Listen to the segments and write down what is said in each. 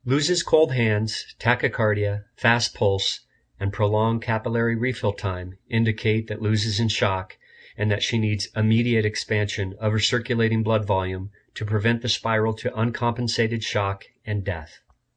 Luz's cold hands, tachycardia, fast pulse, and prolonged capillary refill time indicate that Luz is in shock and that she needs immediate expansion of her circulating blood volume to prevent the spiral to uncompensated shock and death.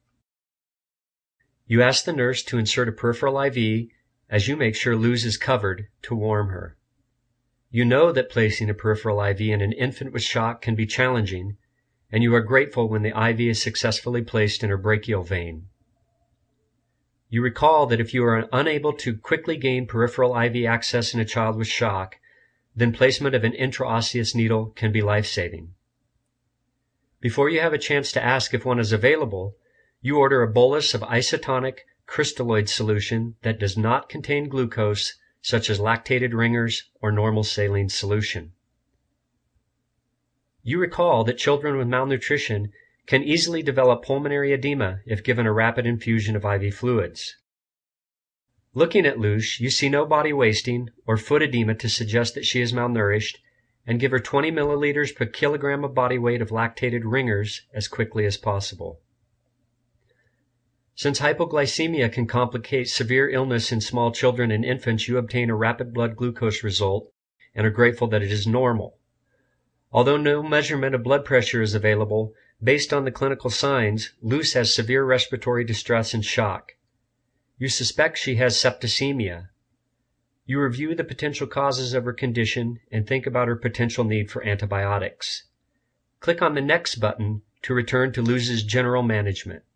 You ask the nurse to insert a peripheral IV as you make sure Luz is covered to warm her. You know that placing a peripheral IV in an infant with shock can be challenging, and you are grateful when the IV is successfully placed in her brachial vein. You recall that if you are unable to quickly gain peripheral IV access in a child with shock, then placement of an intraosseous needle can be life-saving. Before you have a chance to ask if one is available, you order a bolus of isotonic crystalloid solution that does not contain glucose, such as lactated ringers or normal saline solution. You recall that children with malnutrition can easily develop pulmonary edema if given a rapid infusion of IV fluids. Looking at Luz, you see no body wasting or foot edema to suggest that she is malnourished, and give her 20 milliliters per kilogram of body weight of lactated ringers as quickly as possible. Since hypoglycemia can complicate severe illness in small children and infants, you obtain a rapid blood glucose result and are grateful that it is normal. Although no measurement of blood pressure is available, based on the clinical signs, Luz has severe respiratory distress and shock. You suspect she has septicemia. You review the potential causes of her condition and think about her potential need for antibiotics. Click on the Next button to return to Luz's general management.